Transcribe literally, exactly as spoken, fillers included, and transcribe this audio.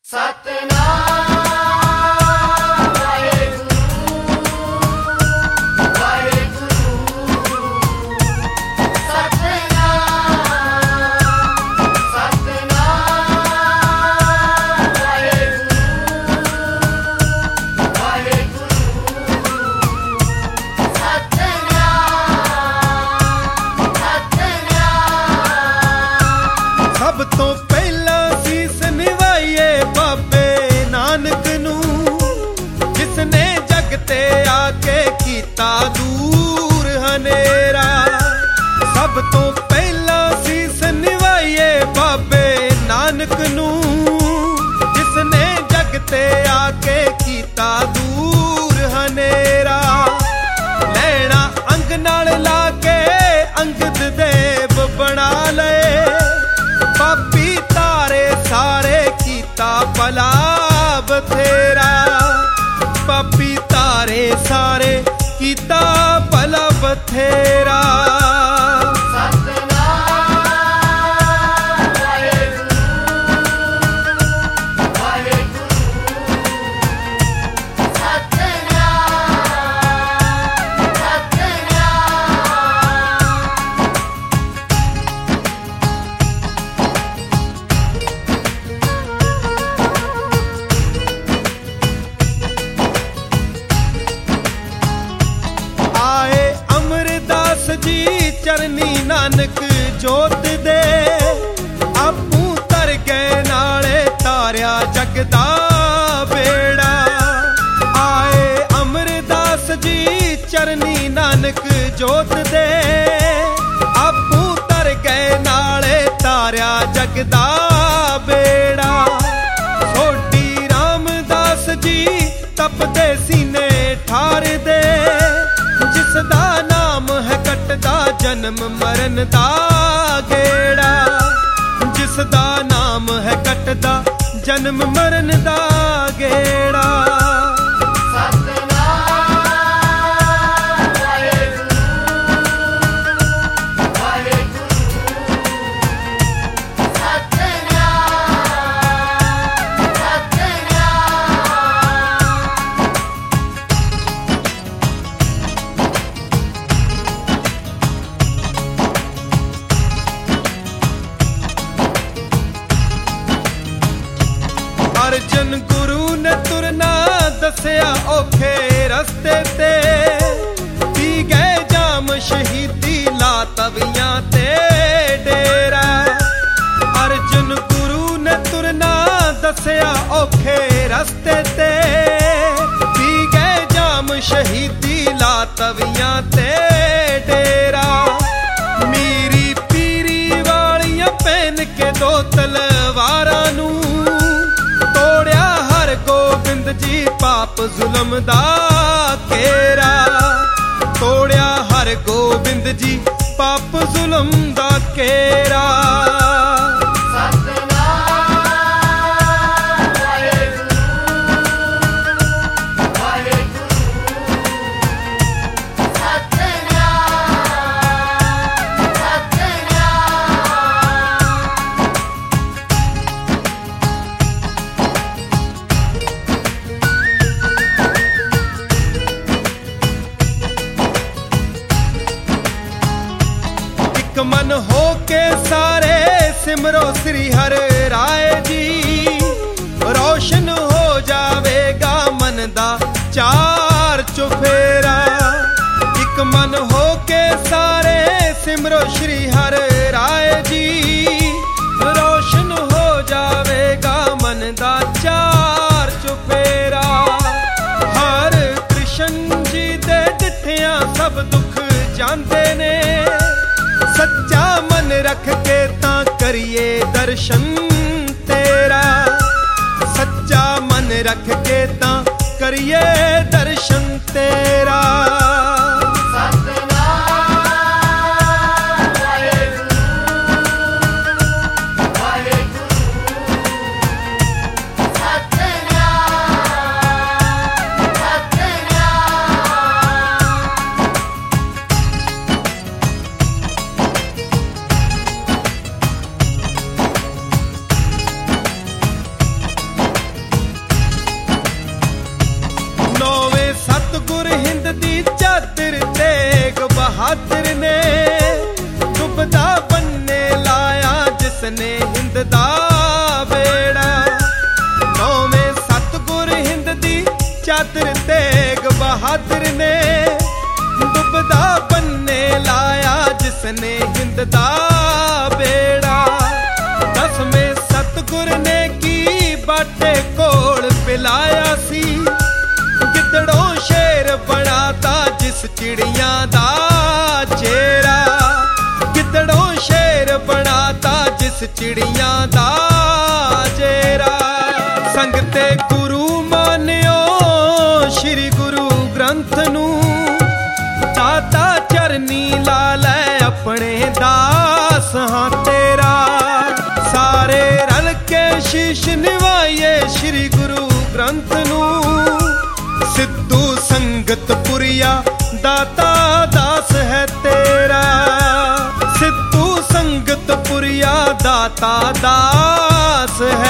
दूर हनेरा सब तो पहला सीस निवाइए बाबे नानक नू जिसने जग ते आके कीता दूर हनेरा लैना अंग नाल लाके अंगद देव बना ले पापी तारे सारे कीता भला बथेरा पापी तारे सारे कीता भला बथेरा चरनी नानक जोत दे आपू तर गए नाले तारिया जगदा बेड़ा आए अमरदास जी चरनी नानक जोत दे आपू तर गए नाले तारिया जगदा बेड़ा सोडी रामदास जी तपदे सीने ठार दे जिसदा नाम है कटदा जन्म मरण दा गेड़ा जिसदा नाम है कटदा जन्म मरण दा गेड़ा अर्जन गुरु ने तुरना दसिया औखे रस्ते ते पी गए जाम शहीदी ला तवियां ते डेरा अर्जन गुरु ने तुरना दसिया औखे रस्ते ते पी गए जाम शहीदी ला तवियां ते डेरा मीरी पीरी वालियां पहन के दो तलवारां नू गोबिंद जी पाप जुलम दा केरा तोड़िया हर गोबिंद जी पाप जुलम दा केरा मन हो के सारे सिमरो श्री हर राय जी रोशन हो जावेगा मन दा चार चुफेरा एक मन हो के सारे सिमरो श्री हर राय जी रोशन हो जावेगा मन दा चार चुफेरा हर कृष्ण जी दे डिठियां सब दुख जानते ने सच्चा मन रख के ता करिए दर्शन तेरा सच्चा मन रख के ता करिए दर्शन तेरा ਜਿਸਨੇ ਹਿੰਦ ਦਾ ਵੇੜਾ। ਨੌਵੇਂ ਸਤਿਗੁਰ ਹਿੰਦ ਦੀ ਚਾਦਰ ਤੇਗ ਬਹਾਦਰ ਨੇ ਡੁੱਬਦਾ ਬੰਨੇ ਲਾਇਆ ਜਿਸਨੇ ਹਿੰਦ ਦਾ ਵੇੜਾ। ਦਸਵੇਂ ਸਤਿਗੁਰ ਨੇ ਕੀ ਬਾਟੇ ਕੋਲ ਪਿਲਾਇਆ ਸੀ ਗਿੱਦੜੋਂ ਸ਼ੇਰ ਬਣਾਤਾ ਜਿਸ ਚਿੜੀਆਂ ਦਾ ਚਿਹਰਾ। ਗਿੱਦੜੋਂ ਸ਼ੇਰ ਬਣਾਤਾ ਜਿਸ ਚਿੜੀਆਂ ਦਾ ਚਿਹਰਾ। ਸੰਗਤੇ ਗੁਰੂ ਮਾਨਿਓ ਸ਼੍ਰੀ ਗੁਰੂ ਗ੍ਰੰਥ ਨੂੰ ਦਾਤਾ ਚਰਨੀ ਲਾ ਲੈ ਆਪਣੇ ਦਾਸ ਹਾਂ ਤੇਰਾ। ਸਾਰੇ ਰਲ ਕੇ ਸ਼ੀਸ਼ ਨਿਵਾਈਏ ਸ਼੍ਰੀ ਗੁਰੂ ਗ੍ਰੰਥ ਨੂੰ। ਸਿੱਧੂ ਸੰਗਤਪੁਰੀਆ ਦਾਤਾ ਦਾਸ ਹੈ ਤੇਰਾ। ਸਿੱਧੂ ਸੰਗਤਪੁਰੀਆ ਦਾਤਾ ਦਾਸ ਹੈ